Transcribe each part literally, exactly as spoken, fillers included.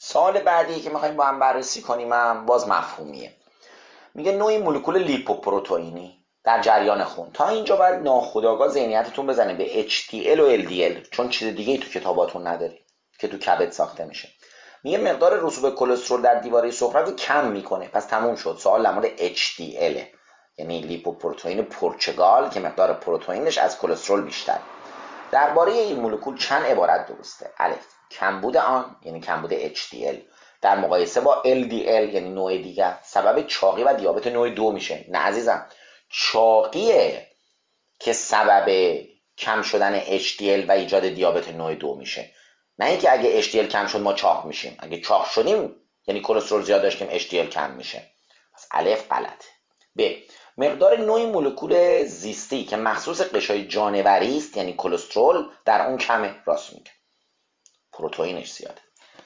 سوال بعدی که میخوایم با هم بررسی کنیم هم باز مفهومیه. میگه نوعی مولکول لیپوپروتئینی در جریان خون. تا اینجا باید ناخودآگاه ذهنیتتون بزنه به اچ دی ال و ال دی ال، چون چیز دیگه ای تو کتاباتون نداری که تو کبد ساخته میشه. میگه مقدار رسوب کلسترول در دیواره سفره رو کم میکنه. پس تموم شد. سوال در مورد اچ دی ال، یعنی لیپوپروتئین پرتغال که مقدار پروتئینش از کلسترول بیشتر. درباره این مولکول چند عبارت درسته. الف، کمبود آن یعنی کمبود اچ دی ال در مقایسه با ال دی ال یعنی نوع دیگر سبب چاقی و دیابت نوع دو میشه. نه عزیزم، چاقیه که سبب کم شدن اچ دی ال و ایجاد دیابت نوع دو میشه، نه اینکه اگه اچ دی ال کم شد ما چاق میشیم. اگه چاق شدیم یعنی کلسترول زیاد داشتیم اچ دی ال کم میشه. پس الف غلطه. ب، مقدار نوعی مولکول زیستی که مخصوص قشای جانوری است یعنی کلسترول در اون کمه. راست میگه، پروتئینش زیاده.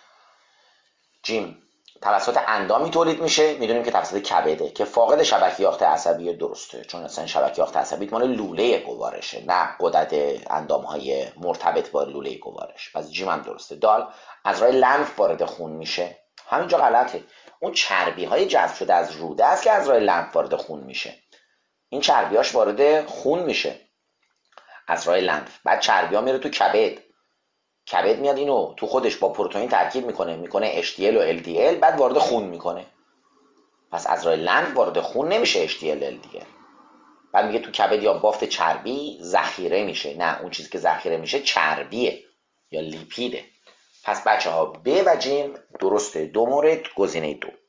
جیم، توسط اندامی تولید میشه. میدونیم که توسط کبده که فاقد شبکه یاخته عصبی. درسته، چون اصلا شبکه یاخته عصبی مال لوله گوارشه، نه غدد اندام های مرتبط با لوله گوارش. پس جیم هم درسته. دال، از راه لنف وارد خون میشه. همینجا غلطه. اون چربی های جذب شده از روده است که از راه لنف وارد خون میشه. این چربیاش وارد خون میشه از راه لنف، بعد چربی ها میره تو کبد. کبد میاد اینو تو خودش با پروتئین ترکیب میکنه میکنه اچ دی ال و ال دی ال، بعد وارد خون میکنه. پس از راه لنف وارد خون نمیشه اچ دی ال ال دی ال. بعد میگه تو کبد یا بافت چربی ذخیره میشه. نه، اون چیزی که ذخیره میشه چربیه یا لیپیده. پس بچه ها ب و جیم درسته. دو مورد گزینه دو.